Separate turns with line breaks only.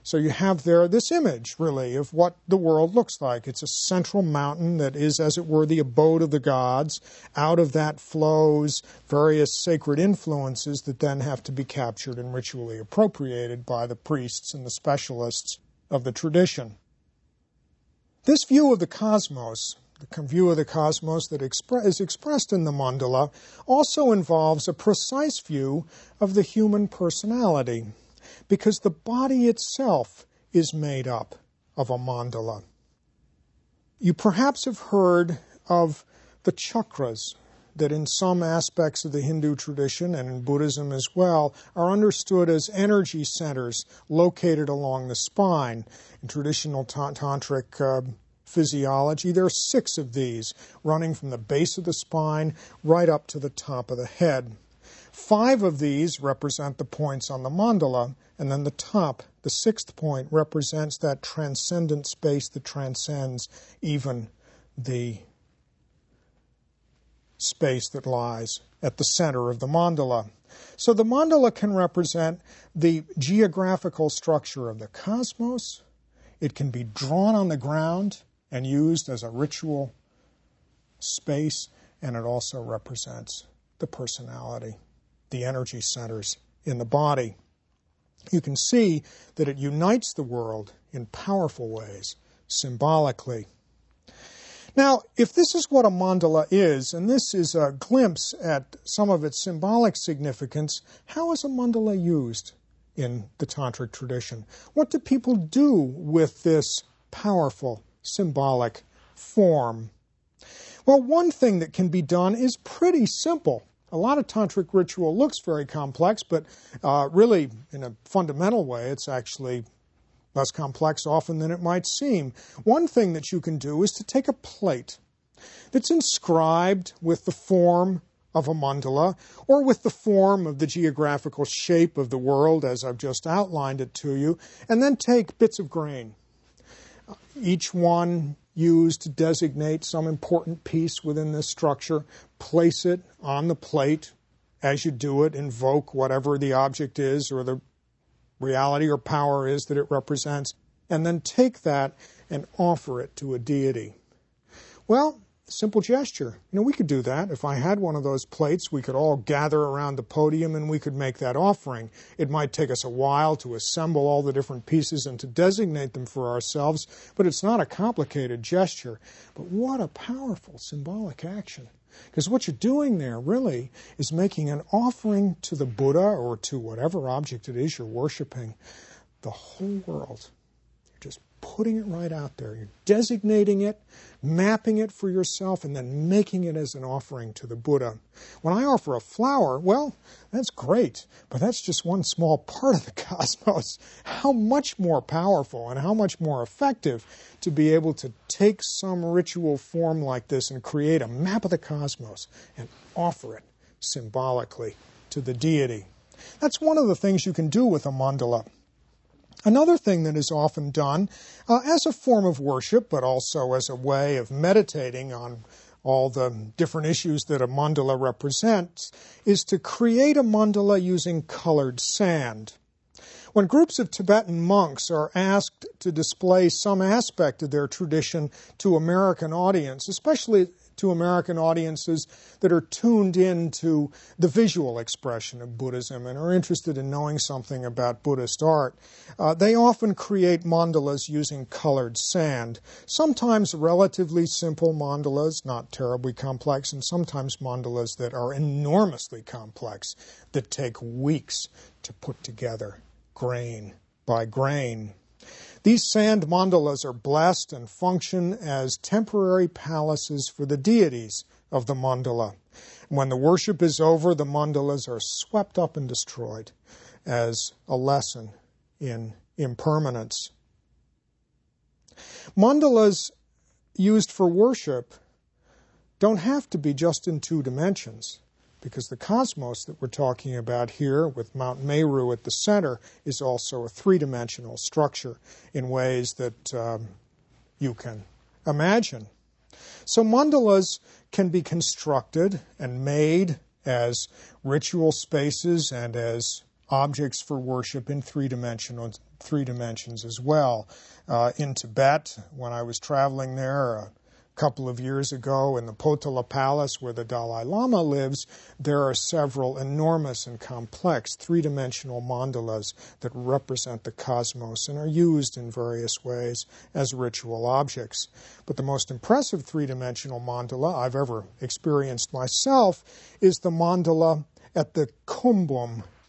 So you have there this image, really, of what the world looks like. It's a central mountain that is, as it were, the abode of the gods. Out of that flows various sacred influences that then have to be captured and ritually appropriated by the priests and the specialists of the tradition. This view of the cosmos, the view of the cosmos that is expressed in the mandala, also involves a precise view of the human personality, because the body itself is made up of a mandala. You perhaps have heard of the chakras that in some aspects of the Hindu tradition and in Buddhism as well are understood as energy centers located along the spine. In traditional tantric physiology, there are 6 of these running from the base of the spine right up to the top of the head. 5 of these represent the points on the mandala, and then the top, the 6th point, represents that transcendent space that transcends even the space that lies at the center of the mandala. So the mandala can represent the geographical structure of the cosmos. It can be drawn on the ground and used as a ritual space, and it also represents the personality, the energy centers in the body. You can see that it unites the world in powerful ways, symbolically. Now, if this is what a mandala is, and this is a glimpse at some of its symbolic significance, how is a mandala used in the tantric tradition? What do people do with this powerful symbolic form? Well, one thing that can be done is pretty simple. A lot of tantric ritual looks very complex, but really, in a fundamental way, it's actually less complex often than it might seem. One thing that you can do is to take a plate that's inscribed with the form of a mandala or with the form of the geographical shape of the world as I've just outlined it to you, and then take bits of grain, each one used to designate some important piece within this structure. Place it on the plate. As you do it, invoke whatever the object is or the reality or power is that it represents, and then take that and offer it to a deity. Well, simple gesture. We could do that. If I had one of those plates, we could all gather around the podium and we could make that offering. It might take us a while to assemble all the different pieces and to designate them for ourselves, but it's not a complicated gesture. But what a powerful symbolic action. Because what you're doing there really is making an offering to the Buddha or to whatever object it is you're worshiping, the whole world. You're just putting it right out there. You're designating it, mapping it for yourself, and then making it as an offering to the Buddha. When I offer a flower, well, that's great, but that's just one small part of the cosmos. How much more powerful and how much more effective to be able to take some ritual form like this and create a map of the cosmos and offer it symbolically to the deity. That's one of the things you can do with a mandala. Another thing that is often done as a form of worship, but also as a way of meditating on all the different issues that a mandala represents, is to create a mandala using colored sand. When groups of Tibetan monks are asked to display some aspect of their tradition to American audience, especially to American audiences that are tuned in to the visual expression of Buddhism and are interested in knowing something about Buddhist art, they often create mandalas using colored sand. Sometimes relatively simple mandalas, not terribly complex, and sometimes mandalas that are enormously complex, that take weeks to put together, grain by grain. These sand mandalas are blessed and function as temporary palaces for the deities of the mandala. When the worship is over, the mandalas are swept up and destroyed as a lesson in impermanence. Mandalas used for worship don't have to be just in 2 dimensions, because the cosmos that we're talking about here, with Mount Meru at the center, is also a 3-dimensional structure in ways that you can imagine. So mandalas can be constructed and made as ritual spaces and as objects for worship in 3 dimensions 3 dimensions as well. In Tibet, when I was traveling there a couple of years ago in the Potala Palace where the Dalai Lama lives, there are several enormous and complex 3-dimensional mandalas that represent the cosmos and are used in various ways as ritual objects. But the most impressive 3-dimensional mandala I've ever experienced myself is the mandala at the Kumbum